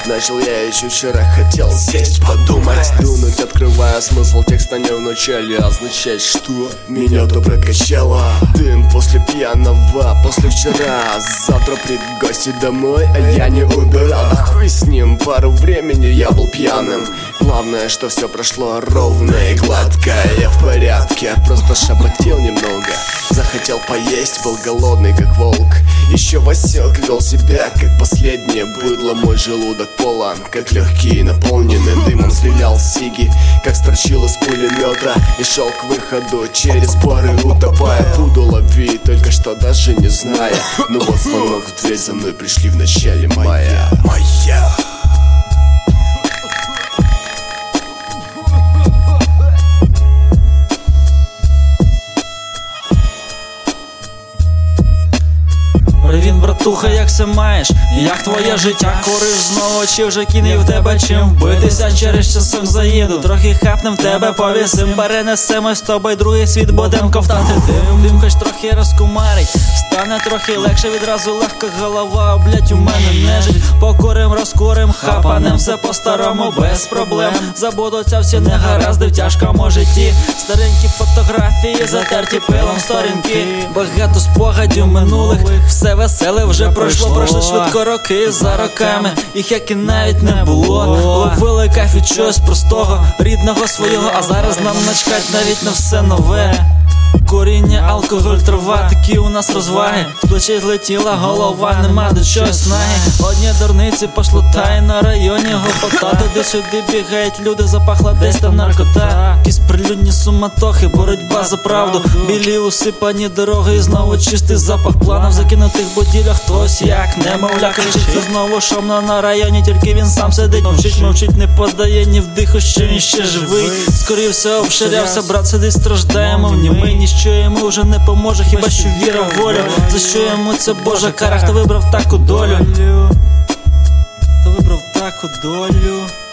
Начал я еще вчера, хотел сесть, подумать, дунуть, открывая смысл текста не вначале. Означает, что меня-то прокачало. Дым после пьяного, после вчера. Завтра придут гости домой, а я не убирал. Да хуй с ним, пару времени я был пьяным. Главное, что все прошло ровно и гладко. Я в порядке, просто шепотел немного. Захотел поесть, был голодный как волк. Еще Васек вел себя как последнее быдло. Мой желудок полон, как легкие наполнены дымом. Стрелял сиги, как строчил из пулемета. И шел к выходу через пары, утопая. Буду ловить, только что даже не зная. Ну вот звонок в дверь, за мной пришли в начале мая. Привіт, братуха, як се маєш? Як твоє життя? Куриш знову, чи вже кінь в тебе чим вбитися? Через часок заїду, трохи хапнем тебе, повісим. Перенесемось з тобою другий світ, будем ковтати дим хоч трохи розкумарить, стане трохи легше, відразу легка голова. Блять, у мене нежить, покурим, розкурим, хапанем все по-старому, без проблем. Забудуться всі негаразди в тяжкому житті. Старенькі фотографії, затерті пилом сторінки. Багато спогадів минулих, все веселе вже пройшли швидко роки за роками. Їх як і навіть не було. Ловили кайф від чогось простого, рідного свого. А зараз нам начкать навіть на все нове. Куріння, алкоголь, трава, такі у нас розваги. З плечей злетіла голова, нема до чогось снаги. Одні дурниці пошлотай на районі гопота. Туди-сюди бігають люди, запахла десь там наркота. Якісь прилюдні суматохи, боротьба за правду. Білі усипані дороги і знову чистий запах планів. Закинутих будівлях хтось як немовля кричить. І знову шумно на районі, тільки він сам сидить. Мовчить, не подає ні вдиху, що він ще живий. Скорівся, обширявся, брат сидить, страждає, мов німий. Ніщо йому вже не поможе, хіба що віра в волю. За що йому це Божа кара, хто вибрав таку долю? Хто вибрав таку долю?